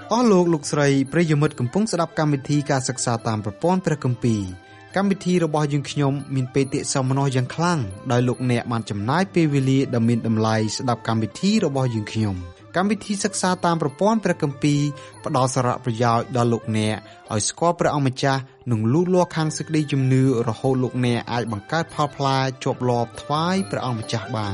អស់លោកលោកស្រីប្រិយមិត្តកំពុងស្ដាប់កម្មវិធីការសិក្សាតាមប្រព័ន្ធព្រះគម្ពីរកម្មវិធីរបស់យើងខ្ញុំមានបេតិសោមនស្សយ៉ាងខ្លាំងដោយលោកអ្នកបានចំណាយពេលវេលាដ៏មានតម្លៃស្ដាប់កម្មវិធីរបស់យើងខ្ញុំកម្មវិធីសិក្សាតាមប្រព័ន្ធព្រះគម្ពីរផ្ដល់សារៈប្រយោជន៍ដល់លោកអ្នកឲ្យស្គាល់ព្រះអង្គម្ចាស់និងលូតលាស់ខាងសេចក្តីជំនឿរហូតលោកអ្នកអាចបង្កើតផលផ្លែជាប់លាប់ថ្វាយព្រះអង្គម្ចាស់បាន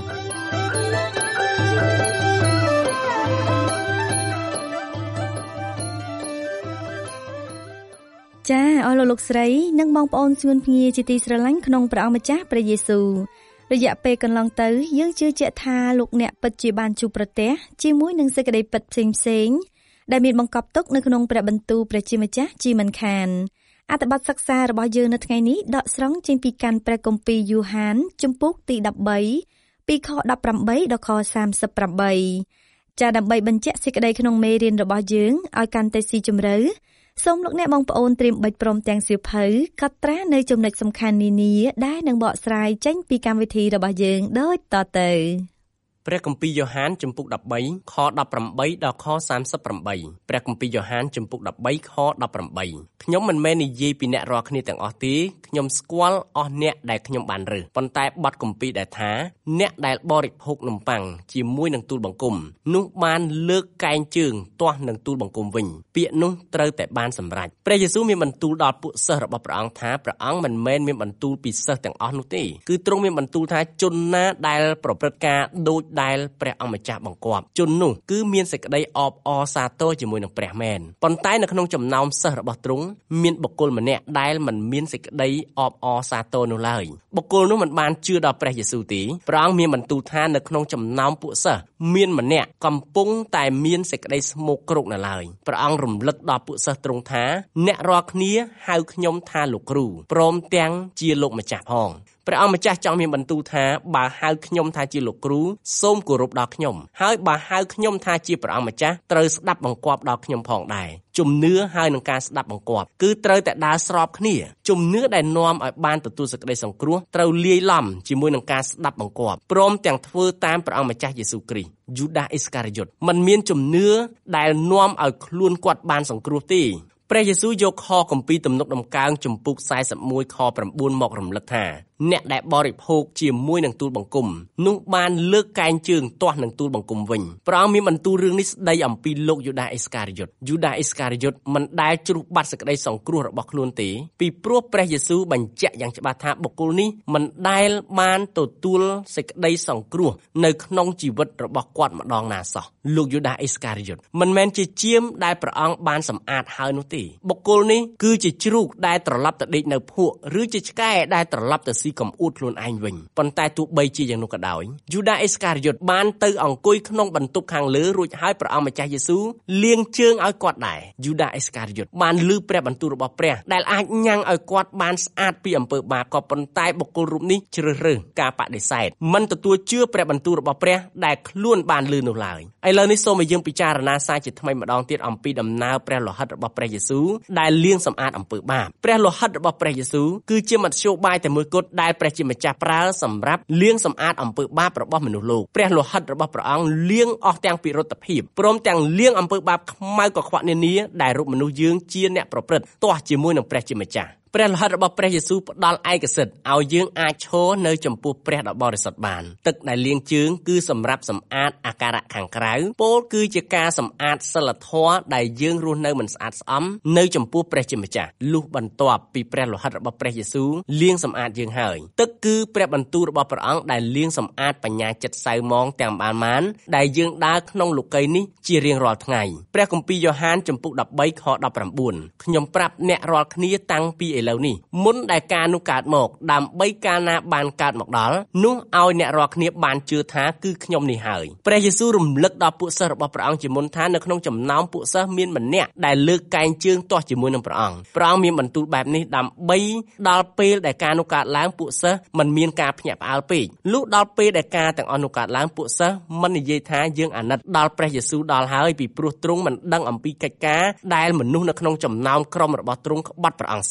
ចាអស់លោកស្រីនិងបងប្អូនស្ងួនភ្ងាជាទីស្រឡាញ់ក្នុងព្រះអង្គម្ចាស់ព្រះយេស៊ូវរយៈពេលកន្លងទៅយើងជឿជាក់ថាលោកអ្នកពិតជាបានជួបប្រទះជាមួយនឹងសេចក្តីពិតផ្សេងៗដែលមានបង្កប់ទុកនៅក្នុងព្រះបន្ទូលព្រះជាម្ចាស់ជាមិនខានអត្ថបទសិក្សារបស់យើងនៅថ្ងៃនេះដកស្រង់ចេញពីកាន់ព្រះគម្ពីរយូហានជំពូកទី13ពីខ18ដល់ខ38ចាដើម្បីបញ្ជាក់សេចក្តីក្នុងមេរៀនរបស់យើងឲ្យកាន់តែស៊ីជម្រៅសូមលោកអ្នកបងប្អូនត្រៀមបិចព្រមទាំងសៀវភៅកត់ត្រានៅចំណុចសំខាន់នានាដែលនឹងបកស្រាយចេញពីកម្មវិធីរបស់យើងដូចតទៅព្រះគម្ពីរយ៉ូហានជំពូក13ខ18ដល់ខ38ព្រះគម្ពីរយ៉ូហានជំពូក13ខ18ខ្ញុំមិនមែននិយាយពីអ្នករាល់គ្នាទាំងអស់ទេខ្ញុំស្គាល់អស់អ្នកដែលខ្ញុំបានរើសប៉ុន្តែបទគម្ពីរដែលថាអ្នកដែលបរិភោគនំប៉័ងជាមួយនឹងទូលបង្គំនោះបានលើកកែងជើងទាស់នឹងទូលបង្គំវិញពាក្យនោះត្រូវតែបានសម្រេចព្រះយេស៊ូវមានបន្ទូលដល់ពួកសិស្សរបស់ព្រះអង្គថាព្រះអង្គមិនមែនមានបន្ទូលពីសិស្សទាំងអស់នោះទេគឺទ្រង់មានបន្ទូលថាជនណាដែលប្រព្រឹត្តការដូចដែលព្រះអង្គម្ចាស់បង្គាប់ជននោះគឺមានសេចក្តីអបអរសាទរជាមួយនឹងព្រះមែនប៉ុន្តែនៅក្នុងចំណោមសិស្សរបស់ទ្រង់មានបុគ្គលម្នាក់ដែលមិនមានសេចក្តីអបអរសាទរនោះឡើយបុគ្គលនោះមិនបានជឿដល់ព្រះយេស៊ូវទេព្រះអង្គមានបន្ទូលថានៅក្នុងចំណោមពួកសិស្សមានម្នាក់កំពុងតែមានសេចក្តីស្មោកគ្រោកនៅឡើយព្រះអង្គរំលឹកដល់ពួកសិស្សទ្រង់ថាអ្នករាល់គ្នាហៅខ្ញុំថាលោកគ្រូព្រមទាំងជាលោកម្ចាស់ផងព្រះអង្គម្ចាស់ចង់មានបន្ទូលថាបើហៅខ្ញុំថាជាលោកគ្រូសូមគោរពដល់ខ្ញុំហើយបើហៅខ្ញុំថាជាព្រះអង្គម្ចាស់ត្រូវស្ដាប់បង្គាប់ដល់ខ្ញុំផងដែរជំនឿហើយនឹងការស្ដាប់បង្គាប់គឺត្រូវតែដើរស្របគ្នាជំនឿដែលនាំឲ្យបានទទួលសេចក្តីសង្គ្រោះត្រូវលាយឡំជាមួយនឹងការស្ដាប់បង្គាប់ព្រមទាំងធ្វើតាមព្រះអង្គម្ចាស់យេស៊ូវគ្រីស្ទយូដាអ៊ីស្ការីយ៉ុតមិនមានជំនឿដែលនាំឲ្យខ្លួនគាត់បានសង្គ្រោះទេព្រះយេស៊ូវយកខគម្ពីរទំនុកដំកើងជំពូក41ខ9មករំលឹកថាអ្នកដែលបរិភោគជាមួយនឹងទូលបង្គំនោះបានលើកកែងជើងទាស់នឹងទូលបង្គំវិញព្រះអង្គមានបន្ទូលរឿងនេះស្ដីអំពីលោកយូដាអ៊ីស្ការីយ៉ុតយូដាអ៊ីស្ការីយ៉ុតមិនដែលជ្រុះបាត់សេចក្តីសង្គ្រោះរបស់ខ្លួនទេពីព្រោះព្រះយេស៊ូវបញ្ជាក់យ៉ាងច្បាស់ថាបុគ្គលនេះមិនដែលបានទទួលសេចក្តីសង្គ្រោះនៅក្នុងជីវិតរបស់គាត់ម្ដងណាសោះលោកយូដាអ៊ីស្ការីយ៉ុតមិនមែនជាជាមដែលព្រះអង្គបានសម្អាតហើយនោះទេបុគ្គលនេះគឺជាជ្រូកដែលត្រឡប់ទៅដេកនៅភក់ឬជាឆ្កែដែលត្រឡប់ទៅស៊ីកំអួតខ្លួនឯងវិញប៉ុន្តែទោះបីជាយ៉ាងនោះក៏ដោយយូដាអ៊ីស្ការីយ៉ុតបានទៅអង្គុយក្នុងបន្ទប់ខាងលើរួចហើយព្រះអង្គម្ចាស់យេស៊ូវលាងជើងឲ្យគាត់ដែរយូដាអ៊ីស្ការីយ៉ុតបានឮព្រះបន្ទូលរបស់ព្រះដែលអាចញ៉ាំងឲ្យគាត់បានស្អាតពីអំពើបាបក៏ប៉ុន្តែបុគ្គលរូបនេះជ្រើសរើសការបដិសេធមិនទទួលជឿព្រះបន្ទូលរបស់ព្រះដែលខ្លួនបានឮនោះឡើយឥឡូវនេះសូមឲ្យយើងពិចារណាសាជាថ្មីម្ដងទៀតអំពីដំណើរព្រះលោហិតរបស់ព្រះយេស៊ូវដែលលាងសម្អាតអំពើបាបព្រះលោហិតរបស់ព្រះយេស៊ូវគឺជាមធ្យោបាយតែមួយគត់ដែលព្រះជាម្ចាស់ប្រើសម្រាប់លាងសម្អាតអំពើបាបរបស់មនុស្សលោកព្រះលោហិតរបស់ព្រះអង្គលាងអស់ទាំងពិរុទ្ធភាពព្រមទាំងលាងអំពើបាបខ្មៅកខ្វក់នានាដែលរូបមនុស្សយើងជាអ្នកប្រព្រឹត្តទាស់ជាមួយនឹងព្រះជាម្ចាស់ព្រះលោហិតរបស់ព្រះយេស៊ូវផ្ដល់ឯកសិទ្ធិឲ្យយើងអាចឈរនៅចំពោះព្រះដ៏បរិសុទ្ធបានទឹកដែលលាងជើងគឺសម្រាប់សម្អាតអាការៈខាងក្រៅពោលគឺជាការសម្អាតសិលធម៌ដែលយើងរស់នៅមិនស្អាតស្អំនៅចំពោះព្រះជាម្ចាស់លុះបន្ទាប់ពីព្រះលោហិតរបស់ព្រះយេស៊ូវលាងសម្អាតយើងហើយទឹកគឺព្រះបន្ទូលរបស់ព្រះអង្គដែលលាងសម្អាតបញ្ញាចិត្តសៅហ្មងទាំងបានដែលយើងដើរក្នុងលោកីយ៍នេះជារៀងរាល់ថ្ងៃព្រះគម្ពីរយ៉ូហានជំពូក13ខ19ខ្ញុំប្រាប់អ្នករាល់គ្នាតាំងពីឥឡូវនេះមុនដែលការនោះកើតមកដើម្បីកាលណាបានកើតមកដល់នោះឲ្យអ្នករាល់គ្នាបានជឿថាគឺខ្ញុំនេះហើយព្រះយេស៊ូវរំលឹកដល់ពួកសិស្សរបស់ព្រះអង្គជាមុនថានៅក្នុងចំណោមពួកសិស្សមានម្នាក់ដែលលើកកែងជើងទាស់ជាមួយនឹងព្រះអង្គមានបន្ទូលបែបនេះដើម្បីដល់ពេលដែលការនោះកើតឡើងពួកសិស្សមិនមានការភ្ញាក់ផ្អើលពេកលុះដល់ពេលដែលការទាំងអស់នោះកើតឡើងពួកសិស្សមិននិយាយថាយើងអាណិតដល់ព្រះយេស៊ូវដល់ហើយពីព្រោះទ្រង់មិនដឹងអំពីកិច្ចការដែលមនុស្សនៅក្នុងចំណោមក្រុមរបស់ទ្រង់ក្បត់ព្រះអង្គសោះម្យ៉ាង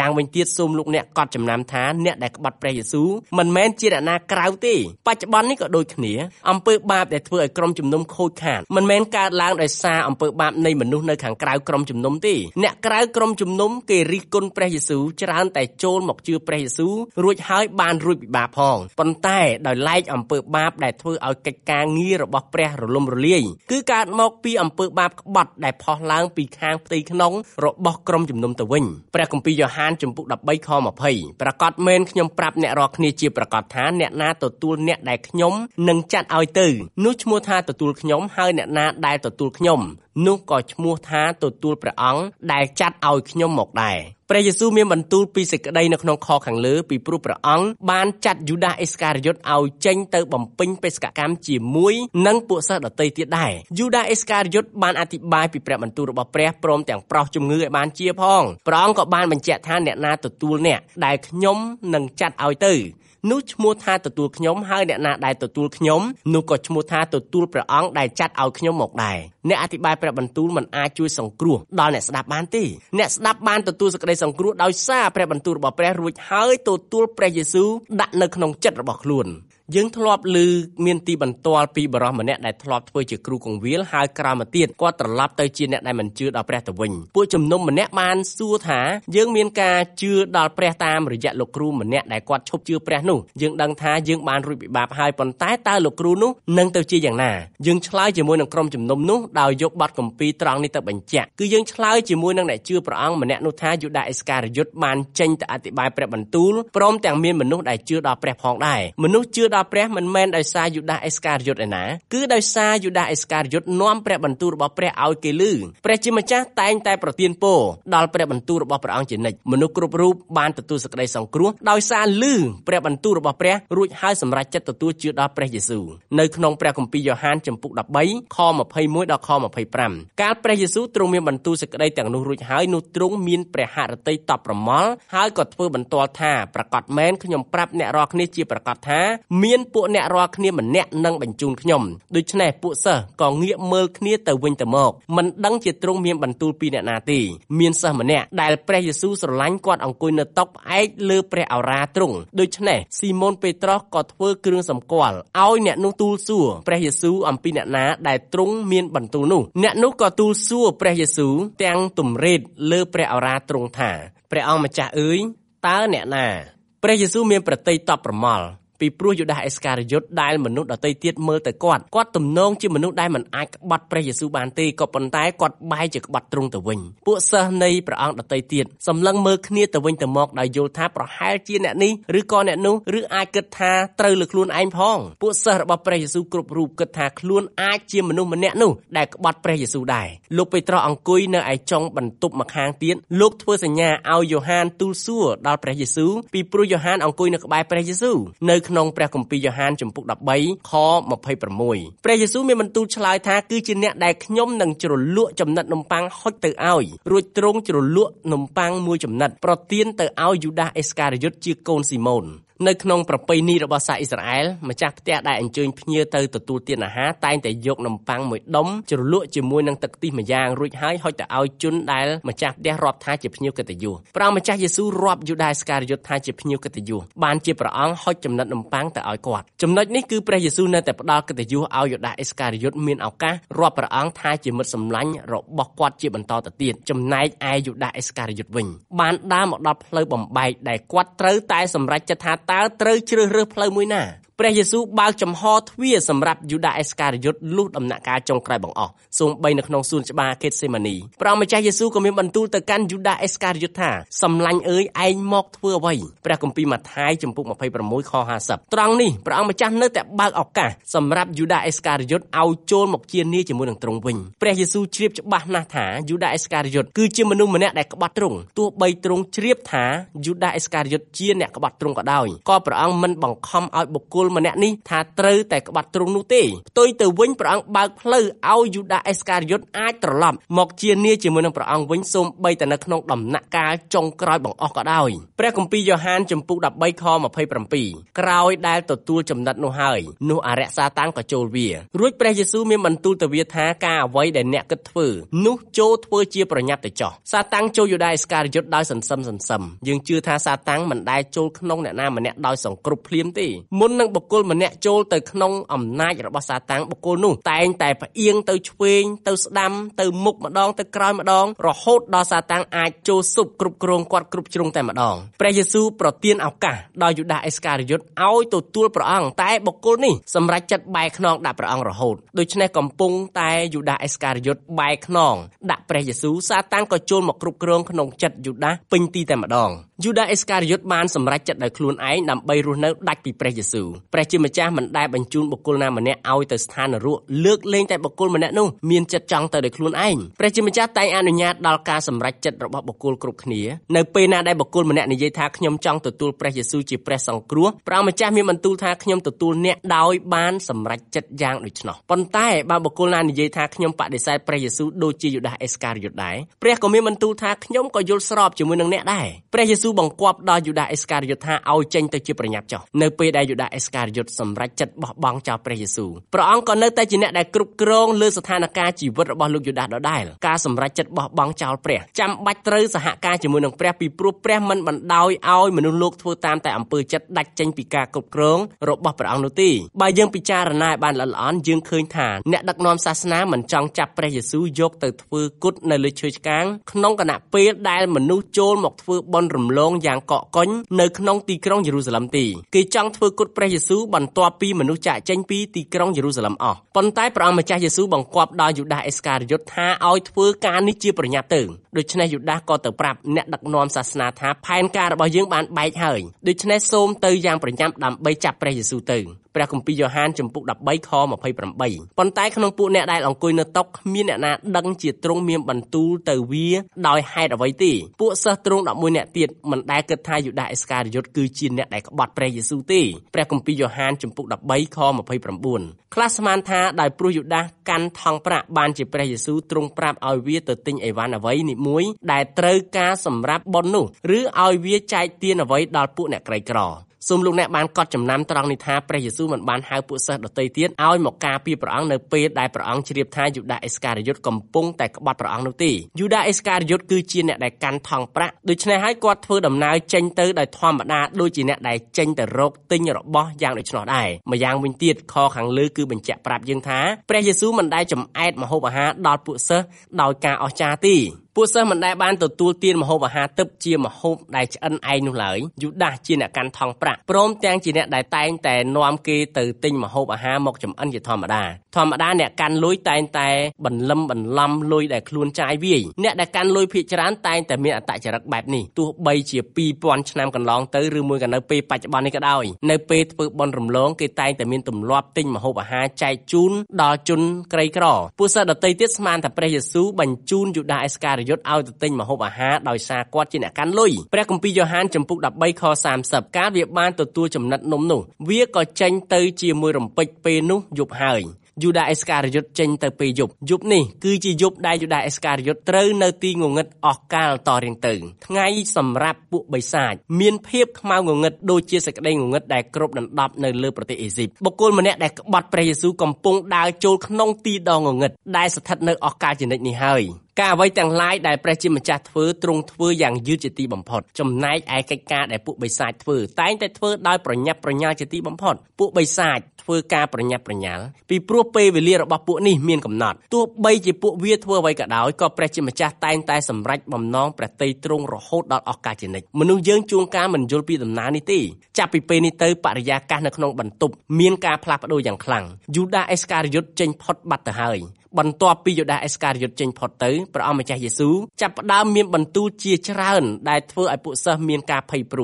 យ៉ាងវិញទៀតសូមលោកអ្នកកត់ចំណាំថាអ្នកដែលក្បត់ព្រះយេស៊ូវមិនមែនជាអ្នកណាក្រៅទេបច្ចុប្បន្ននេះក៏ដូចគ្នាអំពើបាបដែលធ្វើឲ្យក្រុមជំនុំខូចខាតមិនមែនកើតឡើងដោយសារអំពើបាបនៃមនុស្សនៅខាងក្រៅក្រុមជំនុំទេអ្នកក្រៅក្រុមជំនុំគេរិះគន់ព្រះយេស៊ូវច្រើនតែចូលមកជឿព្រះយេស៊ូវរួចហើយបានរួចពីបាបផងប៉ុន្តែដោយឡែកអំពើបាបដែលធ្វើឲ្យកិច្ចការងាររបស់ព្រះរលំរលាយគឺកើតមកពីអំពើបាបក្បត់ដែលផុសឡើងពីខាងផ្ទៃក្នុងរបស់ក្រុមជំនុំទៅវិញព្រះគម្ពីរយ៉ូហានជំពូក13ខ20ប្រកាសមែនខ្ញុំប្រាប់អ្នករាល់គ្នាជាប្រកាសថាអ្នកណាទទួលអ្នកដែលខ្ញុំនឹងចាត់ឲ្យទៅនោះឈ្មោះថាទទួលខ្ញុំហើយអ្នកណាដែលទទួលខ្ញុំនោះក៏ឈ្មោះថាទទួលព្រះអង្គដែលចាត់ឲ្យខ្ញុំមកដែរព្រះយេស៊ូវមានបន្ទូលពីសេចក្តីនៅក្នុងខខាងលើពីព្រោះព្រះអង្គបានចាត់យូដាអេសការីយ៉ុតឲ្យចេញទៅបំពេញបេសកកម្មជាមួយនឹងពួកសិស្សដទៃទៀតដែរយូដាអេសការីយ៉ុតបានអធិប្បាយពីព្រះបន្ទូលរបស់ព្រះព្រមទាំងប្រោសជំងឺឲ្យបានជាផងព្រះអង្គក៏បានបញ្ជាក់ថាអ្នកណាទទួលអ្នកដែលខ្ញុំនឹងចាត់ឲ្យទៅនោះឈ្មោះថាទទួលខ្ញុំហើយអ្នកណាដែលទទួលខ្ញុំនោះក៏ឈ្មោះថាទទួលព្រះអង្គដែលចាត់ឲ្យខ្ញុំមកដែរអ្នកអធិប្បាយព្រះបន្ទូលមិនអាចជួយសង្គ្រោះដល់អ្នកស្ដាប់បានទេអ្នកស្ដាប់បានទទួលសេចក្តីសង្គ្រោះដោយសារព្រះបន្ទូលរបស់ព្រះរួចហើយទទួលព្រះយេស៊ូវដាក់នៅក្នុងចិត្តរបស់ខ្លួនយើងធ្លាប់ឮមានទីបន្ទាល់ពីបរិសម្នាក់ដែលធ្លាប់ធ្វើជាគ្រូកងវិលហើយក្រោយមកទៀតគាត់ត្រឡប់ទៅជាអ្នកដែលមិនជឿដល់ព្រះទៅវិញពួកជំនុំម្នាក់បានសួរថាយើងមានការជឿដល់ព្រះតាមរយៈលោកគ្រូម្នាក់ដែលគាត់ឈប់ជឿព្រះនោះយើងដឹងថាយើងបានរួចពីបាបហើយប៉ុន្តែតើលោកគ្រូនោះនឹងទៅជាយ៉ាងណាយើងឆ្លើយជាមួយនឹងក្រុមជំនុំនោះដោយយកបទគម្ពីរត្រង់នេះទៅបញ្ជាក់គឺយើងឆ្លើយជាមួយនឹងអ្នកជឿព្រះអង្គម្នាក់នោះថាយូដាអេសការីយ៉ុតបានចេញទៅអធិប្បាយព្រះបន្ទូលព្រមទាំងមានមនុស្សដែលជឿដល់ព្រះផងដែរមនុស្សជឿដល់ព្រះមិនមែនដោយសារយូដាអេសការីយ៉ុតឯណាគឺដោយសារយូដាអេសការីយ៉ុតនាំព្រះបន្ទូលរបស់ព្រះឲ្យគេឮព្រះជាម្ចាស់តែងតែប្រទានពរដល់ព្រះបន្ទូលរបស់ព្រះអង្គជានិច្ចមនុស្សគ្រប់រូបបានទទួលសេចក្តីសង្គ្រោះដោយសារឮព្រះបន្ទូលរបស់ព្រះរួចហើយសម្រេចចិត្តទទួលជឿដល់ព្រះយេស៊ូវនៅក្នុងព្រះគម្ពីរយ៉ូហានជំពូក13ខ21ដល់ខ25កាលព្រះយេស៊ូវទ្រង់មានបន្ទូលសេចក្តីទាំងនោះរួចហើយនោះទ្រង់មានព្រះហឫទ័យតបប្រមល់ហើយក៏ធ្វើបន្ទាល់ថាប្រកាសមែនខ្ញុំប្រាប់អ្នករាល់គ្នាជាប្រកាសថាមានពួកអ្នករាល់គ្នាម្នាក់នឹងបញ្ជូនខ្ញុំដូច្នេះពួកសិស្សក៏ងាកមើលគ្នាទៅវិញទៅមកមិនដឹងជាទ្រង់មានបន្ទូលពីអ្នកណាទេមានសិស្សម្នាក់ដែលព្រះយេស៊ូវស្រឡាញ់គាត់អង្គុយនៅតុផ្អែកលើព្រះឱរាទ្រង់ដូច្នេះស៊ីម៉ូនពេត្រុសក៏ធ្វើគ្រឿងសម្គាល់ឲ្យអ្នកនោះទូលសួរព្រះយេស៊ូវអំពីអ្នកណាដែលទ្រង់មានបន្ទូលនោះអ្នកនោះក៏ទូលសួរព្រះយេស៊ូវទាំងទំរេតលើព្រះឱរាទ្រង់ថាព្រះអង្គម្ចាស់អើយតើអ្នកណាព្រះយេស៊ូវមានប្រតិយតបប្រមល់ពីព្រោះយូដាអេសការីយ៉ុតដែលមនុស្សដទៃទៀតមើលទៅគាត់ទំនងជាមនុស្សដែលមិនអាចក្បត់ព្រះយេស៊ូវបានទេក៏ប៉ុន្តែគាត់បែរជាក្បត់ទ្រង់ទៅវិញពួកសិស្សនៃព្រះអង្គដទៃទៀតសម្លឹងមើលគ្នាទៅវិញទៅមកដោយយល់ថាប្រហែលជាអ្នកនេះឬក៏អ្នកនោះឬអាចគិតថាត្រូវលើខ្លួនឯងផងពួកសិស្សរបស់ព្រះយេស៊ូវគ្រប់រូបគិតថាខ្លួនអាចជាមនុស្សម្នាក់នោះដែលក្បត់ព្រះយេស៊ូវដែរលោកពេត្រុសអង្គុយនៅឯចុងបន្ទប់ម្ខាងទៀតលោកធ្វើសញ្ញាឲ្យយ៉ូហានទូលសួរដល់ព្រះយេស៊ូវពីព្រោះយ៉ូហានអង្គុយនៅក្បែរព្រះយេស៊ូវនៅក្នុងព្រះគម្ពីរយ៉ូហានជំពូក13ខ26ព្រះយេស៊ូវមានបន្ទូលឆ្លើយថាគឺជាអ្នកដែលខ្ញុំនឹងជ្រលក់ចំណិតនំប៉័ងហុចទៅឲ្យរួចទ្រង់ជ្រលក់នំប៉័ងមួយចំណិតប្រទានទៅឲ្យយូដាអេសការីយ៉ុតជាកូនស៊ីម៉ូននៅក្នុងប្រពៃណីរបស់សាសអ៊ីស្រាអែលម្ចាស់ផ្ទះដែលអញ្ជើញភ្ញៀវទៅទទួលទានអាហារតែងតែយកនំប៉័ងមួយដុំជ្រលក់ជាមួយនឹងទឹកខ្ទិះម្យ៉ាងរួចហើយហុចទៅឲ្យជនដែលម្ចាស់ផ្ទះរាប់ថាជាភ្ញៀវកិត្តិយសព្រះម្ចាស់យេស៊ូវរាប់យូដាអេសការីយ៉ុតថាជាភ្ញៀវកិត្តិយសបានជាព្រះអង្គហុចចំណិតនំប៉័ងទៅឲ្យគាត់ចំណុចនេះគឺព្រះយេស៊ូវនៅតែផ្ដល់កិត្តិយសឲ្យយូដាអេសការីយ៉ុតមានឱកាសរាប់ព្រះអង្គថាជាមិត្តសម្លាញ់របស់គាត់ជាបន្តទៅទៀតចំណែកឯយូដាអេសការីយ៉ុតវិញបានដើរមកដល់ផ្លូវបំបែកដែលគាត់ត្រូវតែសម្រេចចិត្តថាតើត្រូវជ្រើសរើសផ្លូវមួយណាព្រះយេស៊ូវបើកចំហទ្វារសម្រាប់យូដាអេសការីយ៉ុតលុះដំណាក់កាលចុងក្រោយបង្អស់សូម្បីនៅក្នុងសួនច្បារខេតសេម៉ានីព្រះម្ចាស់យេស៊ូវក៏មានបន្ទូលទៅកាន់យូដាអេសការីយ៉ុតថាសម្លាញ់អើយឯងមកធ្វើអ្វីព្រះគម្ពីរម៉ាថាយជំពូក26ខ50ត្រង់នេះព្រះអង្គម្ចាស់នៅតែបើកឱកាសសម្រាប់យូដាអេសការីយ៉ុតឲ្យចូលមកជានីជាមួយនឹងទ្រង់វិញព្រះយេស៊ូវជ្រាបច្បាស់ណាស់ថាយូដាអេសការីយ៉ុតគឺជាមនុស្សម្នាក់ដែលក្បត់ទ្រង់ទោះបីទ្រង់ជ្រាបថាយូដាអេសការីយ៉ុតជាអ្នកក្បត់ទ្រង់ក៏ដោយក៏ព្រះអង្គមិនបង្ខំឲ្យបុគ្គលម្នាក់នេះថាត្រូវតែក្បត់ទ្រង់នោះទេផ្ទុយទៅវិញព្រះអង្គបើកផ្លូវឲ្យយូដាអេសការីយ៉ុតអាចត្រឡប់មកជានាជាមួយនឹងព្រះអង្គវិញសូម្បីតែនៅក្នុងដំណាក់កាលចុងក្រោយបង្អស់ក៏ដោយព្រះគម្ពីរយ៉ូហានចំពុក13ខ27ក្រោយដែលទទួលចំណិតនោះហើយនោះអរិយសាតាំងក៏ចូលវារួចព្រះយេស៊ូវមានបន្ទូលទៅវាថាការអ្វីដែលអ្នកគិតធ្វើនោះចូលធ្វើជាប្រញាប់ទៅចោះសាតាំងចូលយូដាអេសការីយ៉ុតដោយសន្សឹមយើងជឿថាសាតាំងមិនដែលចូលក្នុងអ្នកណាម្នាក់ដោយសង្គ្រប់ភ្លាមទេមុននឹងបុគ្គលម្នាក់ចូលទៅក្នុងអំណាចរបស់សាតាំងបុគ្គលនោះតែងតែផ្អៀងទៅឆ្វេងទៅស្ដាំទៅមុខម្ដងទៅក្រោយម្ដងរហូតដល់សាតាំងអាចចូលស៊ុបគ្រប់គ្រងគាត់គ្រប់ជ្រុងតែម្ដងព្រះយេស៊ូវប្រទានឱកាសដល់យូដាអេសការីយ៉ុតឲ្យទទួលព្រះអង្គតែបុគ្គលនេះសម្រេចចិត្តបែកខ្នងដាក់ព្រះអង្គរហូតដូច្នេះកំពុងតែយូដាអេសការីយ៉ុតបែកខ្នងដាក់ព្រះយេស៊ូវសាតាំងក៏ចូលមកគ្រប់គ្រងក្នុងចិត្តយូដាពេញទីតែម្ដងយូដាអេសការីយ៉ុតបានសម្រេចចិត្តដោយខ្លួនឯងដើម្បីរស់នៅដាច់ពីព្រះយេស៊ូវព្រះជាម្ចាស់មិនដែលបញ្ជូនបុគ្គលណាម្នាក់ឲ្យទៅស្ថាននរកលើកលែងតែបុគ្គលម្នាក់នោះមានចិត្តចង់ទៅដោយខ្លួនឯងព្រះជាម្ចាស់តែងអនុញ្ញាតដល់ការសម្រេចចិត្តរបស់បុគ្គលគ្រប់គ្នានៅពេលណាដែលបុគ្គលម្នាក់និយាយថាខ្ញុំចង់ទទួលព្រះយេស៊ូវជាព្រះសង្គ្រោះព្រះម្ចាស់មានបន្ទូលថាខ្ញុំទទួលអ្នកដោយបានសម្រេចចិត្តយ៉ាងដូច្នោះប៉ុន្តែបើបុគ្គលណានិយាយថាខ្ញុំបដិសេធព្រះយេស៊ូវដូចជាយូដាអេសការីយ៉ុតដែរព្រះក៏មានបន្ទូលថាខ្ញុំក៏យល់ស្របជាមួយនឹងអ្នកដែរព្រះយេស៊ូវបង្គាប់ដល់យូដាអេសការីយ៉ុតថាឲ្យចេញទៅជាប្រញាប់ចុះនៅពេលដែលយូដាអេសការីយ៉ុតសម្រេចចិត្តបោះបង់ចោលព្រះយេស៊ូវព្រះអង្គក៏នៅតែជាអ្នកដែលគ្រប់គ្រងលើស្ថានភាពជីវិតរបស់លោកយូដាដដែលការសម្រេចចិត្តបោះបង់ចោលព្រះចាំបាច់ត្រូវសហការជាមួយនឹងព្រះពីព្រោះព្រះមិនបណ្ដោយឲ្យមនុស្សលោកធ្វើតាមតែអំពើចិត្តដាច់ចេញពីការគ្រប់គ្រងរបស់ព្រះអង្គនោះទេបើយើងពិចារណាឲ្យបានល្អិតល្អន់យើងឃើញថាអ្នកដឹកនាំសាសនាមិនចង់ចាប់ព្រះយេស៊ូវយកទៅធ្វើគុតនៅលើឈើឆ្កាងក្នុងគណៈពេលដែលមនុស្សចូលមកធ្វើបុណ្យរំលងយ៉ាងកកកុញនៅក្នុងទីក្រុងយេរូសាឡឹមទេគេចង់ធ្វើគុតព្រះយេស៊ូវបន្ទាប់ពីមនុស្សចាកចេញពីទីក្រុងយេរូសាឡឹមអស់ប៉ុន្តែព្រះអង្គម្ចាស់យេស៊ូវបង្គាប់ដល់យូដាអេសការីយ៉ុតថាឲ្យធ្វើការនេះជាប្រញាប់ទៅដូច្នេះយូដាក៏ទៅប្រាប់អ្នកដឹកនាំសាសនាថាផែនការរបស់យើងបានបែកហើយដូច្នេះសូមទៅយ៉ាងប្រញាប់ដើម្បីចាប់ព្រះយេស៊ូវទៅព្រះគម្ពីរយ៉ូហានចំពុក13ខ28ប៉ុន្តែក្នុងពួកអ្នកដែលអង្គុយនៅតុគ្មានអ្នកណាដឹងជាទ្រង់មានបន្ទូលទៅវាដោយហេតុអ្វីទេពួកសិស្សទ្រង់11អ្នកទៀតមិនដែលគិតថាយូដាអេសការីយ៉ុតគឺជាអ្នកដែលក្បត់ព្រះយេស៊ូវទេព្រះគម្ពីរយ៉ូហានចំពុក13ខ29ខ្លះស្មានថាដោយព្រោះយូដាកាន់ថង់ប្រាក់បានជាព្រះយេស៊ូវទ្រង់ប្រាប់ឲ្យវាទៅទិញអីវ៉ាន់អ្វីនីមួយដែលត្រូវការសម្រាប់បុណ្យនោះឬឲ្យវាចែកទានអ្វីដល់ពួកអ្នកក្រីក្រសូមលោកអ្នកបានកត់ចំណាំត្រង់នេះថាព្រះយេស៊ូវមិនបានហៅពួកសិស្សដទៃទៀតឲ្យមកការពារព្រះអង្គនៅពេលដែលព្រះអង្គជ្រាបថាយូដាអេសការីយ៉ុតកំពុងតែក្បត់ព្រះអង្គនោះទេយូដាអេសការីយ៉ុតគឺជាអ្នកដែលកាន់ថង់ប្រាក់ដូច្នេះហើយគាត់ធ្វើដំណើរចេញទៅដោយធម្មតាដូចជាអ្នកដែលចេញទៅរកទិញរបស់យ៉ាងដូច្នោះដែរម្យ៉ាងវិញទៀតខខាងលើគឺបញ្ជាក់ប្រាប់យើងថាព្រះយេស៊ូវមិនដែលចំអែតម្ហូបអាហារដល់ពួកសិស្សដោយការអស្ចារ្យទេពួកសិស្សមិនដែលបានទទួលទានម្ហូបអាហារទិព្វជាម្ហូបដែលឆ្អិនឯងនោះឡើយយូដាសជាអ្នកកាន់ថង់ប្រាក់ព្រមទាំងជាអ្នកដែលតែងតែនាំគេទៅទិញម្ហូបអាហារមកចម្អិនជាធម្មតាអ្នកកាន់លុយតែងតែបន្លំលុយដែលខ្លួនចាយវាយអ្នកដែលកាន់លុយភាគច្រើនតែងតែមានអត្តចរិតបែបនេះទោះបីជា 2000 ឆ្នាំកន្លងទៅឬមួយក៏នៅពេលបច្ចុប្បន្ននេះក៏ដោយនៅពេលធ្វើបុណ្យរំលងគេតែងតែមានទម្លាប់ទិញម្ហូបអាហារចែកជូនដល់ជនក្រីក្រពួកសិស្សដទៃទៀតស្មានថាព្រះយេស៊ូវបញ្ជូនយូដាអេសការីយ៉ុតឲ្យទៅទិញម្ហូបអាហារដោយសារគាត់ជាអ្នកកាន់លុយព្រះគម្ពីរយ៉ូហានចំពុក13ខ30កាលវាបានទទួលចំណិតនំនោះវាក៏ចេញទៅជាមួយរំពេចពេលនោះយប់ហើយយូដាអេសការីយ៉ុតចេញទៅពេលយប់នេះគឺជាយប់ដែលយូដាអេសការីយ៉ុតត្រូវនៅទីងងឹតអស់កាលតរៀងទៅថ្ងៃសម្រាប់ពួកបិសាចមានភាពខ្មៅងងឹតដូចជាសេចក្តីងងឹតដែលគ្របដណ្ដប់នៅលើប្រទេសអេស៊ីបបុគ្គលម្នាក់ដែលក្បត់ព្រះយេស៊ូវកំពុងដើរចូលក្នុងទីដងងងឹតដែលស្ថិតនៅអស់កាលជានិច្ចនេះហើយការអ្វីទាំងឡាយដែលព្រះជាម្ចាស់ធ្វើទ្រង់ធ្វើយ៉ាងយឺតជាទីបំផុតចំណែកឯកិច្ចការដែលពួកបិសាចធ្វើតែងតែធ្វើដោយប្រញាប់ប្រញាល់ជាទីបំផុតពួកបិសាចធ្វើការប្រញាប់ប្រញាល់ពីព្រោះពេលវេលារបស់ពួកនេះមានកំណត់ទោះបីជាពួកវាធ្វើអ្វីក៏ដោយក៏ព្រះជាម្ចាស់តែងតែសម្រេចបំណងព្រះទ័យទ្រង់រហូតដល់អស់កលជានិច្ចមនុស្សយើងជួនកាលមិនយល់ពីដំណើរនេះទេចាប់ពីពេលនេះទៅបរិយាកាសនៅក្នុងបន្ទប់មានការផ្លាស់ប្ដូរយ៉ាងខ្លាំងយូដាអេសការីយ៉ុតចេញផុតបាត់ទៅហើយបន្ទាប់ពីយូដាអេសការីយ៉ុតចេញផុតទៅព្រះអង្គម្ចាស់យេស៊ូវចាប់ផ្ដើមមានបន្ទូលជាច្រើនដែលធ្វើឲ្យពួកសិស្សមានការភ័យព្រួយ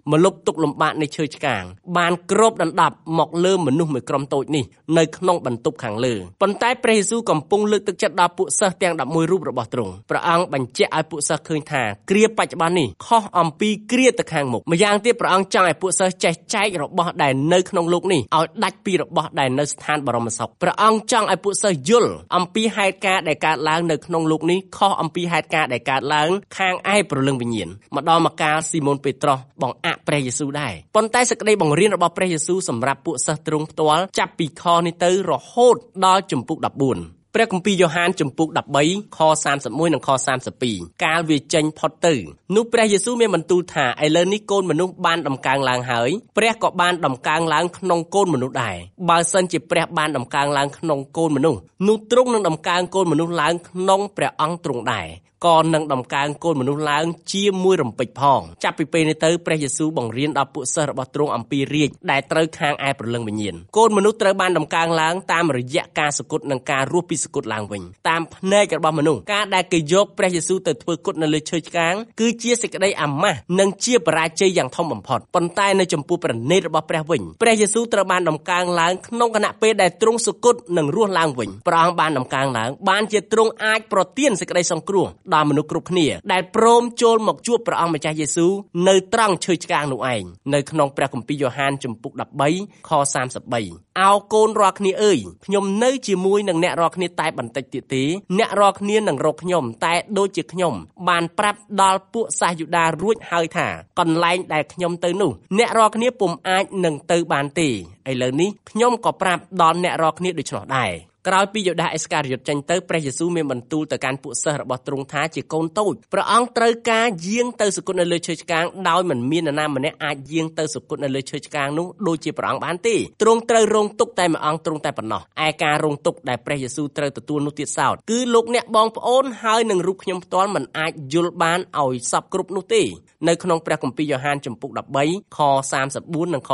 មកលុបទុកលំបាកនៃឈើឆ្កាងបានគ្របដណ្ដប់មកលើមនុស្សមួយក្រុមតូចនេះនៅក្នុងបន្ទប់ខាងលើប៉ុន្តែព្រះយេស៊ូវកំពុងលើកទឹកចិត្តដល់ពួកសិស្សទាំង11រូបរបស់ទ្រង់ព្រះអង្គបញ្ជាក់ឲ្យពួកសិស្សឃើញថាគ្រាបច្ចុប្បន្ននេះខុសអំពីគ្រាទៅខាងមុខម្យ៉ាងទៀតព្រះអង្គចង់ឲ្យពួកសិស្សចេះចែករបស់ដែលនៅក្នុងលោកនេះឲ្យដាច់ពីរបស់ដែលនៅស្ថានបរមសុខព្រះអង្គចង់ឲ្យពួកសិស្សយល់អំពីហេតុការណ៍ដែលកើតឡើងនៅក្នុងលោកនេះខុសអំពីហេតុការណ៍ដែលកើតឡើងខាងឯព្រលឹងវិញ្ញាណម្ដងម្កាលស៊ីម៉ូនពេត្រុសបង្អាក់ព្រះយេស៊ូវដែរប៉ុន្តែសេចក្តីបង្រៀនរបស់ព្រះយេស៊ូវសម្រាប់ពួកសិស្សទ្រង់ផ្ទាល់ចាប់ពីខនេះទៅរហូតដល់ជំពូក14ព្រះគម្ពីរយ៉ូហានជំពូក13ខ31និងខ32កាលវាចេញផុតទៅនោះព្រះយេស៊ូវមានបន្ទូលថាឥឡូវនេះកូនមនុស្សបានដំកើងឡើងហើយព្រះក៏បានដំកើងឡើងក្នុងកូនមនុស្សដែរបើសិនជាព្រះបានដំកើងឡើងក្នុងកូនមនុស្សនោះទ្រង់នឹងដំកើងកូនមនុស្សឡើងក្នុងព្រះអង្គទ្រង់ដែរក៏នឹងដំកើងកូនមនុស្សឡើងជាមួយរំពេចផងចាប់ពីពេលនេះទៅព្រះយេស៊ូវបង្រៀនដល់ពួកសិស្សរបស់ទ្រង់អំពីរាជដែលត្រូវខាងឯព្រលឹងវិញ្ញាណកូនមនុស្សត្រូវបានដំកើងឡើងតាមរយៈការសគត់និងការរស់ពីសគត់ឡើងវិញតាមភ្នែករបស់មនុស្សការដែលគេយកព្រះយេស៊ូវទៅធ្វើគុតនៅលើឈើឆ្កាងគឺជាសេចក្តីអាម៉ាស់និងជាបរាជ័យយ៉ាងធំបំផុតប៉ុន្តែនៅចំពោះព្រះនេតរបស់ព្រះវិញព្រះយេស៊ូវត្រូវបានដំកើងឡើងក្នុងគណៈពេលដែលទ្រង់សគត់និងរស់ឡើងវិញព្រះអង្គបានដំកើងឡើងបានជាទ្រង់អាចប្រទានសេចក្តីសង្គ្រោះដល់មនុស្សគ្រប់គ្នាដែលព្រមចូលមកជួបព្រះអង្គម្ចាស់យេស៊ូវនៅត្រង់ឈើឆ្កាងនោះឯងនៅក្នុងព្រះគម្ពីរយ៉ូហានជំពូក13ខ33អោកូនរាល់គ្នាអើយខ្ញុំនៅជាមួយនឹងអ្នករាល់គ្នាតែបន្តិចទៀតទេអ្នករាល់គ្នានឹងរកខ្ញុំតែដូចជាខ្ញុំបានប្រាប់ដល់ពួកសាសយូដារួចហើយថាកន្លែងដែលខ្ញុំទៅនោះអ្នករាល់គ្នាពុំអាចនឹងទៅបានទេឥឡូវនេះខ្ញុំក៏ប្រាប់ដល់អ្នករាល់គ្នាដូច្នោះដែរក្រោយពីយូដាអេសការីយ៉ូតចេញទៅព្រះយេស៊ូវមានបន្ទូលទៅកាន់ពួកសិស្សរបស់ទ្រង់ថាជាកូនតូចព្រះអង្គត្រូវការយាងទៅសគត់នៅលើឈើឆ្កាងដោយមិនមាននរណាម្នាក់អាចយាងទៅសគត់នៅលើឈើឆ្កាងនោះដូចជាព្រះអង្គបានទេទ្រង់ត្រូវរងទុក្ខតែមួយអង្គទ្រង់តែប៉ុណ្ណោះឯការរងទុក្ខដែលព្រះយេស៊ូវត្រូវទទួលនោះទៀតសោតគឺលោកអ្នកបងប្អូនហើយនឹងរូបខ្ញុំផ្ទាល់មិនអាចយល់បានឲ្យសពគ្រប់នោះទេនៅក្នុងព្រះគម្ពីរយ៉ូហានជំពូក13ខ34និងខ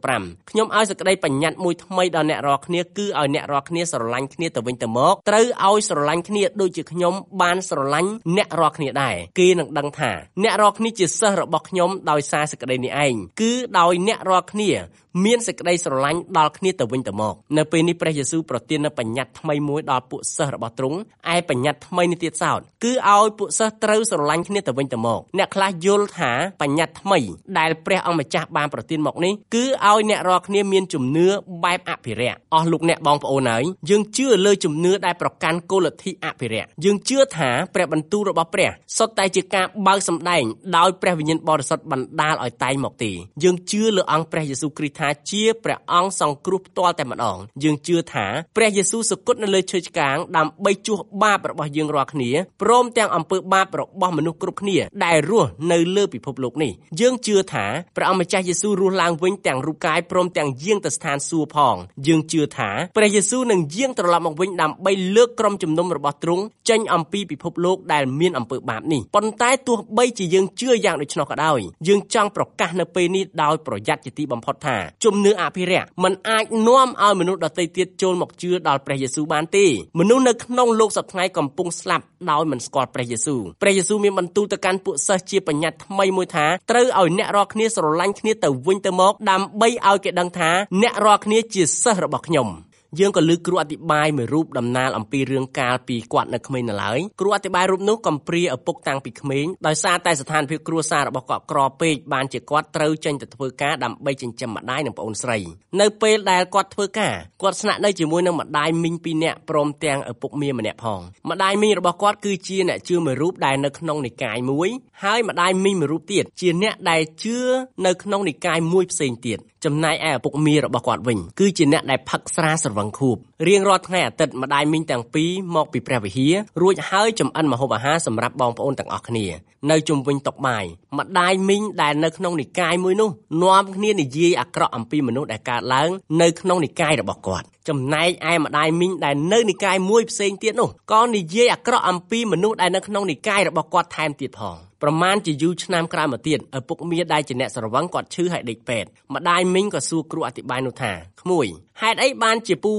35ខ្ញុំឲ្យសេចក្តីបញ្ញត្តិមួយថ្មីដល់អ្នករាល់គ្នាគឺឲ្យអ្នករាល់គ្នាស្រឡាញ់គ្នាទៅវិញទៅមកត្រូវឲ្យស្រឡាញ់គ្នាដូចជាខ្ញុំបានស្រឡាញ់អ្នករាល់គ្នាដែរគេនឹងដឹងថាអ្នករាល់គ្នាជាសិស្សរបស់ខ្ញុំដោយសារសេចក្តីនេះឯងគឺដោយអ្នករាល់គ្នាមានសេចក្តីស្រឡាញ់ដល់គ្នាទៅវិញទៅមកនៅពេលនេះព្រះយេស៊ូវប្រទាននូវបញ្ញត្តិថ្មីមួយដល់ពួកសិស្សរបស់ទ្រង់ឯបញ្ញត្តិថ្មីនេះទៀតសោតគឺឲ្យពួកសិស្សត្រូវស្រឡាញ់គ្នាទៅវិញទៅមកអ្នកខ្លះយល់ថាបញ្ញត្តិថ្មីដែលព្រះអង្គម្ចាស់បានប្រទានមកនេះគឺឲ្យអ្នករាល់គ្នាមានជំនឿបែបអភិរក្សអស់លោកអ្នកបងប្អូនហើយយើងជឿលើជំនឿដែលប្រកាន់គោលលទ្ធិអភិរក្សយើងជឿថាព្រះបន្ទូលរបស់ព្រះសុទ្ធតែជាការបើកសម្ដែងដោយព្រះវិញ្ញាណបរិសុទ្ធបណ្ដាលឲ្យតែងមកទេយើងជឿលើអង្គព្រះយេស៊ូវគ្រីស្ទថាជាព្រះអង្គសង្គ្រោះផ្ទាល់តែម្ដងយើងជឿថាព្រះយេស៊ូវសគត់នៅលើឈើឆ្កាងដើម្បីជួសបាបរបស់យើងរាល់គ្នាព្រមទាំងអំពើបាបរបស់មនុស្សគ្រប់គ្នាដែលរស់នៅលើពិភពលោកនេះយើងជឿថាព្រះអង្គម្ចាស់យេស៊ូវរស់ឡើងវិញទាំងរូបកាយព្រមទាំងយាងទៅស្ថានសួគ៌ផងយើងជឿថាព្រះយេស៊ូវនឹងយាងត្រឡប់មកវិញដើម្បីលើកក្រុមជំនុំរបស់ទ្រង់ចេញអំពីពិភពលោកដែលមានអំពើបាបនេះប៉ុន្តែទោះបីជាយើងជឿយ៉ាងដូច្នោះក៏ដោយយើងចង់ប្រកាសនៅពេលនេះដោយប្រយ័ត្នជាទីបំផុតថាជំនឿអភិរក្សមិនអាចនាំឲ្យមនុស្សដទៃទៀតចូលមកជឿដល់ព្រះយេស៊ូវបានទេមនុស្សនៅក្នុងលោកសព្វថ្ងៃកំពុងស្លាប់ដោយមិនស្គាល់ព្រះយេស៊ូវព្រះយេស៊ូវមានបន្ទូលទៅកាន់ពួកសិស្សជាបញ្ញត្តិថ្មីមួយថាត្រូវឲ្យអ្នករាល់គ្នាស្រឡាញ់គ្នាទៅវិញទៅមកដើម្បីឲ្យគេដឹងថាអ្នករាល់គ្នាជាសិស្សរបស់ខ្ញុំយើងក៏លើគ្រូអធិប្បាយមួយរូបដំណាលអំពីរឿងកាលពីគាត់នៅក្មេងនៅឡើយគ្រូអធិប្បាយរូបនោះកំព្រាឪពុកតាំងពីក្មេងដោយសារតែស្ថានភាពគ្រួសាររបស់គាត់ក្រពេកបានជាគាត់ត្រូវចេញទៅធ្វើការដើម្បីចិញ្ចឹមម្ដាយនិងប្អូនស្រីនៅពេលដែលគាត់ធ្វើការគាត់ស្នាក់នៅជាមួយនឹងម្ដាយមីង2នាក់ព្រមទាំងឪពុកមាម្នាក់ផងម្ដាយមីងរបស់គាត់គឺជាអ្នកជឿមួយរូបដែលនៅក្នុងនិកាយមួយហើយម្ដាយមីងមួយរូបទៀតជាអ្នកដែលជឿនៅក្នុងនិកាយមួយផ្សេងទៀតចំណែកឯឪពុកមារបស់គាត់វិញគឺជាអ្នកដែលផឹកស្រាស្រវឹងខួបរៀងរាល់ថ្ងៃអាទិត្យម្ដាយមីងទាំងពីរមកពីព្រះវិហាររួចហើយចម្អិនម្ហូបអាហារសម្រាប់បងប្អូនទាំងអស់គ្នានៅជុំវិញតុបាយម្ដាយមីងដែលនៅក្នុងនិកាយមួយនោះនាំគ្នានិយាយអាក្រក់អំពីមនុស្សដែលកើតឡើងនៅក្នុងនិកាយរបស់គាត់ចំណែកឯម្ដាយមីងដែលនៅនិកាយមួយផ្សេងទៀតនោះក៏និយាយអាក្រក់អំពីមនុស្សដែលនៅក្នុងនិកាយរបស់គាត់ថែមទៀតផងប្រមាណជាយូរឆ្នាំក្រោយមកទៀតឪពុកមាដែលជាអ្នកស្រវឹងគាត់ឈឺហើយដេកពេទ្យម្ដាយមីងក៏សួរគ្រូអធិប្បាយនោះថាក្មួយហេតុអីបានជាពូរបស់ឯង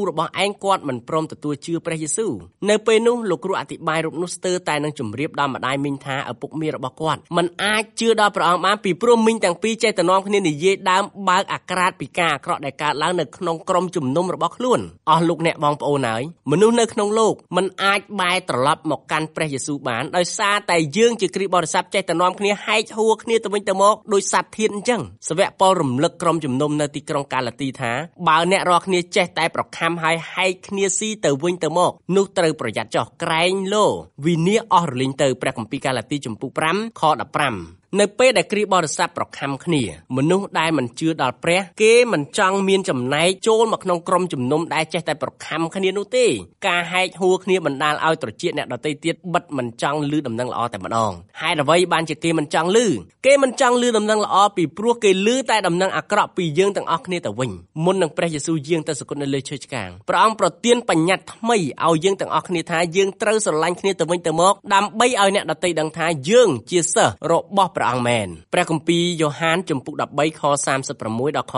ងគាត់មិនព្រមទទួលជឿព្រះយេស៊ូវនៅពេលនោះលោកគ្រូអធិប្បាយរូបនោះស្ទើរតែនឹងជម្រាបដល់ម្ដាយមីងថាឪពុកមាររបស់គាត់មិនអាចជឿដល់ព្រះអង្គបានពីព្រោះមីងទាំងពីរចេះតែនាំគ្នានិយាយដើមបើកអាក្រាតពីការអាក្រក់ដែលកើតឡើងនៅក្នុងក្រុមជំនុំរបស់ខ្លួនអស់លោកអ្នកបងប្អូនហើយមនុស្សនៅក្នុងលោកមិនអាចបែរត្រឡប់មកកាន់ព្រះយេស៊ូវបានដោយសារតែយើងជាគ្រីស្ទបរិស័ទចេះតែនាំគ្នាហែកហួរគ្នាទៅវិញទៅមកដោយសត្វធាតុអញ្ចឹងសាវកប៉ុលរំលឹកក្រុមជំនុំនៅទីក្រុងកាឡាទីថាបើអ្នករាល់គ្នាចេះតែប្រខំហើយហែកគ្នាស៊ីទៅវិញទៅមកនោះត្រូវប្រយ័ត្នចុះក្រែងលោវិនាសអស់រលីងទៅព្រះគម្ពីរកាឡាទីចំពុក5ខ15នៅពេលដែលគ្រីស្ទបរិស័ទប្រខំគ្នាមនុស្សដែលមិនជឿដល់ព្រះគេមិនចង់មានចំណែកចូលមកក្នុងក្រុមជំនុំដែលចេះតែប្រខំគ្នានោះទេការហែកហួរគ្នាបណ្ដាលឲ្យត្រចៀកអ្នកដទៃទៀតបិទមិនចង់ឮដំណឹងល្អតែម្ដងហេតុអ្វីបានជាគេមិនចង់ឮគេមិនចង់ឮដំណឹងល្អពីព្រោះគេឮតែដំណឹងអាក្រក់ពីយើងទាំងអស់គ្នាទៅវិញមុននឹងព្រះយេស៊ូវយាងទៅសគត់នៅលើឈើឆ្កាងព្រះអង្គប្រទានបញ្ញត្តិថ្មីឲ្យយើងទាំងអស់គ្នាថាយើងត្រូវស្រឡាញ់គ្នាទៅវិញទៅមកដើម្បីឲ្យអ្នកដទៃដឹងថាយើងជាសិស្សរបស់ព្រះអង្គមែនព្រះគម្ពីរយ៉ូហានចំពុក13ខ36ដល់ខ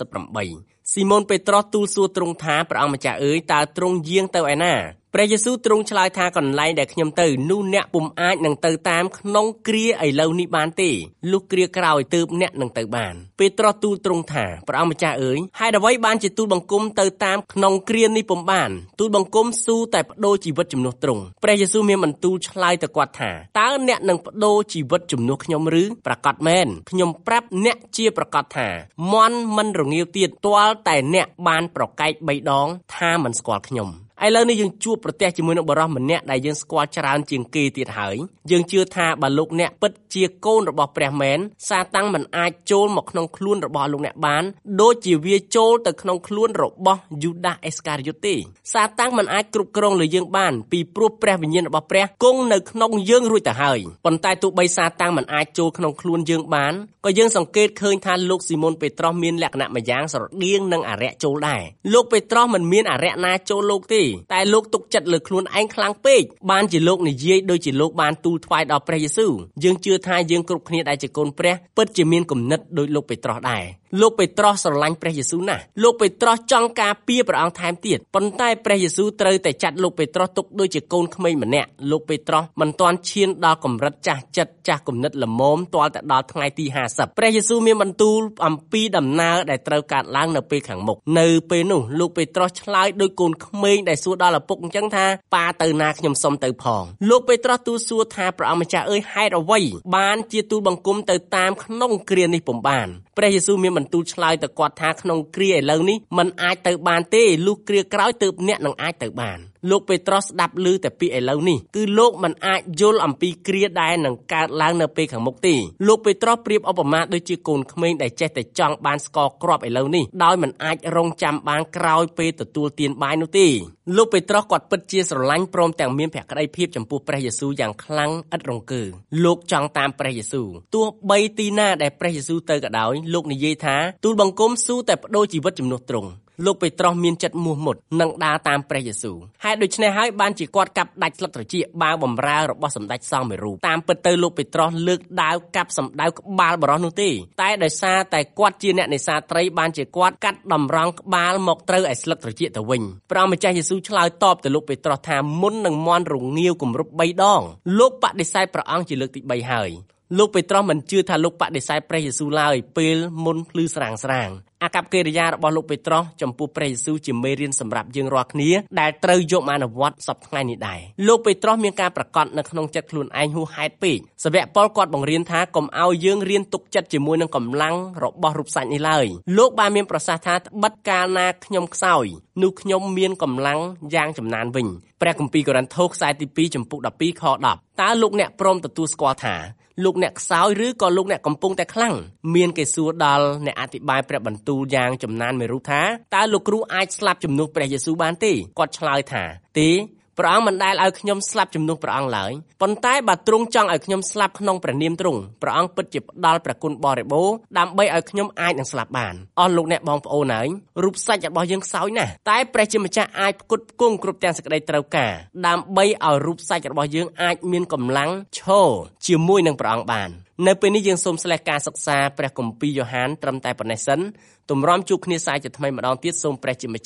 38ស៊ីម៉ូនពេត្រុសទូលសួរទ្រង់ថាព្រះអង្គម្ចាស់អើយតើទ្រង់យាងទៅឯណាព្រះយេស៊ូវទ្រង់ឆ្លើយថាកន្លែងដែលខ្ញុំទៅនោះអ្នកពុំអាចនឹងទៅតាមក្នុងគ្រាឥឡូវនេះបានទេលុះគ្រាក្រោយទើបអ្នកនឹងទៅបានពេត្រុសទូលទ្រង់ថាព្រះអង្គម្ចាស់អើយហេតុអ្វីបានជាទូលបង្គំទៅតាមក្នុងគ្រានេះពុំបានទូលបង្គំស៊ូតែបដូរជីវិតជំនួសទ្រង់ព្រះយេស៊ូវមានបន្ទូលឆ្លើយទៅគាត់ថាតើអ្នកនឹងបដូរជីវិតជំនួសខ្ញុំឬប្រកាសមែនខ្ញុំប្រាប់អ្នកជាប្រកាសថាមន់មិនរងាវទៀតទាល់តែអ្នកបានប្រកែក3ដងថាមិនស្គាល់ខ្ញុំឥឡូវនេះយើងជួបប្រទះជាមួយនឹងបរិសម្នាក់ដែលយើងស្គាល់ច្រើនជាងគេទៀតហើយយើងជឿថាបើលោកអ្នកពិតជាកូនរបស់ព្រះមែនសាតាំងមិនអាចចូលមកក្នុងខ្លួនរបស់លោកអ្នកបានដូចជាវាចូលទៅក្នុងខ្លួនរបស់យូដាសអេសការីយ៉ូតទេសាតាំងមិនអាចគ្រប់គ្រងលើយើងបានពីព្រោះព្រះវិញ្ញាណរបស់ព្រះគង់នៅក្នុងយើងរួចទៅហើយប៉ុន្តែទោះបីសាតាំងមិនអាចចូលក្នុងខ្លួនយើងបានក៏យើងសង្កេតឃើញថាលោកស៊ីម៉ូនពេត្រុសមានលក្ខណៈមួយយ៉ាងស្រដៀងនឹងអារក្សចូលដែរលោកពេត្រុសមិនមានអារក្សណាចូលលោកទេតែលោកទុកចិត្តលើខ្លួនឯងខ្លាំងពេកបានជាលោកនិយាយដូចជាលោកបានទូលថ្វាយដល់ព្រះយេស៊ូវយើងជឿថាយើងគ្រប់គ្នាដែលជាកូនព្រះពិតជាមានគំនិតដូចលោកពេត្រុសដែរលោកពេត្រុសស្រឡាញ់ព្រះយេស៊ូវណាស់លោកពេត្រុសចង់ការពារព្រះអង្គថែមទៀតប៉ុន្តែព្រះយេស៊ូវត្រូវតែចាត់លោកពេត្រុសទុកដូចជាកូនក្មេងម្នាក់លោកពេត្រុសមិនទាន់ឈានដល់កម្រិតចាស់ចិត្តចាស់គំនិតល្មមទាល់តែដល់ថ្ងៃទី50ព្រះយេស៊ូវមានបន្ទូលអំពីដំណើរដែលត្រូវកើតឡើងនៅពេលខាងមុខនៅពេលនោះលោកពេត្រុសឆ្លើយដូចកូនក្មេងដែលសួរដល់ឪពុកអញ្ចឹងថាប៉ាទៅណាខ្ញុំសុំទៅផងលោកពេត្រុសទូលសួរថាព្រះអង្គម្ចាស់អើយហេតុអ្វីបានជាទូលបង្គំទៅតាមក្នុងគ្រានេះពុំបានព្រះយេស៊ូវមានបន្ទូលឆ្លើយទៅគាត់ថាក្នុងគ្រាឥឡូវនេះมันអាចទៅបានទេលុះគ្រាក្រោយទើបអ្នកនឹងអាចទៅបានលោកពេត្រុសស្ដាប់ឮតែពាក្យឥឡូវនេះគឺលោកមិនអាចយល់អំពីគ្រាដែលនឹងកើតឡើងនៅពេលខាងមុខទេលោកពេត្រុសប្រៀបឧបមាដូចជាកូនក្មេងដែលចេះតែចង់បានស្ករគ្រាប់ឥឡូវនេះដោយមិនអាចរងចាំបានក្រោយពេលទទួលទានបាយនោះទេលោកពេត្រុសគាត់ពិតជាស្រឡាញ់ព្រមទាំងមានភក្ដីភាពចំពោះព្រះយេស៊ូវយ៉ាងខ្លាំងឥតរង្គើលោកចង់តាមព្រះយេស៊ូវទោះបីទីណាដែលព្រះយេស៊ូវទៅក៏ដោយលោកនិយាយថាទូលបង្គំស៊ូតែបដូរជីវិតជំនួសទ្រង់លោកពេត្រុសមានចិត្តមោះមុតនឹងដើរតាមព្រះយេស៊ូវហេតុដូច្នេះហើយបានជាគាត់កាប់ដាច់ស្លឹកត្រចៀកបាវបម្រើរបស់សម្ដេចសង្ឃមួយរូបតាមពិតទៅលោកពេត្រុសលើកដាវកាប់សម្ដៅក្បាលបរិសនោះទេតែដោយសារតែគាត់ជាអ្នកនេសាទត្រីបានជាគាត់កាត់តម្រង់ក្បាលមកត្រូវឲ្យស្លឹកត្រចៀកទៅវិញព្រះម្ចាស់យេស៊ូវឆ្លើយតបទៅលោកពេត្រុសថាមុននឹងមន់រងាវគម្រប់3ដងលោកបដិសេធព្រះអង្គជាលើកទី3ហើយលោកពេត្រុសមិនជឿថាលោកបដិសេធព្រះយេស៊ូវឡើយពេលមុនភ្លឺស្រាងអាកប្បកិរិយារបស់លោកពេត្រុសចំពោះព្រះយេស៊ូវជាមេរៀនសម្រាប់យើងរាល់គ្នាដែលត្រូវយកមកអនុវត្តសប្តាហ៍នេះដែរលោកពេត្រុសមានការប្រកាសនៅក្នុងចិត្តខ្លួនឯងហួសហេតុពេកសាវកប៉ុលគាត់បង្រៀនថាកុំឲ្យយើងរៀនទុកចិត្តជាមួយនឹងកម្លាំងរបស់រូបសាច់នេះឡើយលោកបានមានប្រសាសន៍ថាត្បិតកាលណាខ្ញុំខ្សោយនោះខ្ញុំមានកម្លាំងយ៉ាងចំណានវិញព្រះគម្ពីរកូរិនថូសខ្សែទី2ចំពុក12ខ10តើលោកអ្នកព្រមទទួលស្គាល់ថាលោកអ្នកខ្សោយឬក៏លោកអ្នកកំពុងតែខ្លាំងមានគេសួរដល់អ្នកអធិប្បាយព្រះបន្ទូលយ៉ាងចំណានមួយរូបថាតើលោកគ្រូអាចស្លាប់ជំនួសព្រះយេស៊ូវបានទេគាត់ឆ្លើយថាទេព្រះអង្គមិនដែលឲ្យខ្ញុំស្លាប់ជំនួសព្រះអង្គឡើយប៉ុន្តែបើទ្រង់ចង់ឲ្យខ្ញុំស្លាប់ក្នុងព្រះនាមទ្រង់ព្រះអង្គពិតជាផ្ដល់ព្រះគុណបរិបូរណ៍ដើម្បីឲ្យខ្ញុំអាចនឹងស្លាប់បានអស់លោកអ្នកបងប្អូនហើយរូបសាច់របស់យើងខ្សោយណាស់តែព្រះជាម្ចាស់អាចផ្គត់ផ្គង់គ្រប់ទាំងសេចក្តីត្រូវការដើម្បីឲ្យរូបសាច់របស់យើងអាចមានកម្លាំងឈរជាមួយនឹងព្រះអង្គបាននៅពេលនេះយើងសូមស្លេះការសិក្សាព្រះគម្ពីរយ៉ូហានត្រឹមតែប៉ុណ្ណេះសិនទម្រាំជួបគ្នាសាយជាថ្មីម្ដងទៀតសូមព្រះជាម្ចាស់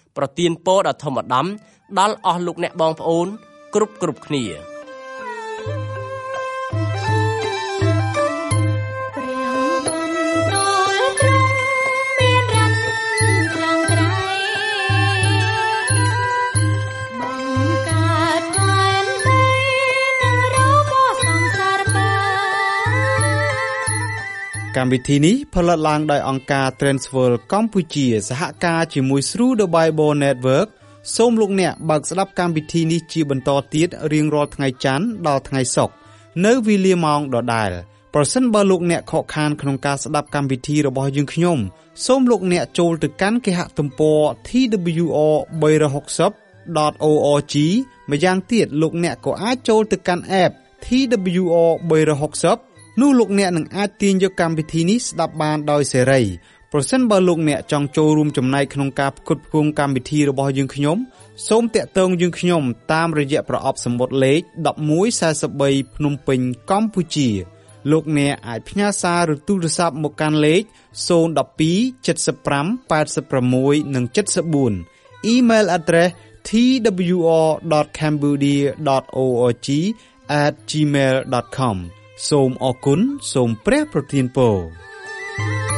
ប្រទានពរដ៏ធម្មដំដល់អស់លោកអ្នកបងប្អូនគ្រប់គ្នាកម្មវិធីនេះផលិតឡើងដោយអង្គការ Transworld កម្ពុជាសហការជាមួយ Through the Bible Network សូមលោកអ្នកបើកស្ដាប់កម្មវិធីនេះជាបន្តទៀតរៀងរាល់ថ្ងៃច័ន្ទដល់ថ្ងៃសុក្រនៅវេលាម៉ោងដដែលប្រសិនបើលោកអ្នកខកខានក្នុងការស្ដាប់កម្មវិធីរបស់យើងខ្ញុំសូមលោកអ្នកចូលទៅកាន់គេហទំព័រ twr360.org ម្យ៉ាងទៀតលោកអ្នកក៏អាចចូលទៅកាន់ app TWR360នោះលោកអ្នកនឹងអាចទាញយកកម្មវិធីនេះស្ដាប់បានដោយសេរីប្រសិនបើលោកអ្នកចង់ចូលរួមចំណែកក្នុងការផ្គត់ផ្គង់កម្មវិធីរបស់យើងខ្ញុំសូមតាក់ទងយើងខ្ញុំតាមរយៈប្រអប់សំបុត្រលេខ1143ភ្នំពេញកម្ពុជាលោកអ្នកអាចផ្ញើសារឬទូរស័ព្ទមកកាន់លេខ012 75 86 និង 74 Email address twr.cambodia.org@gmail.com សូមអរគុណសូមព្រះប្រទានពរ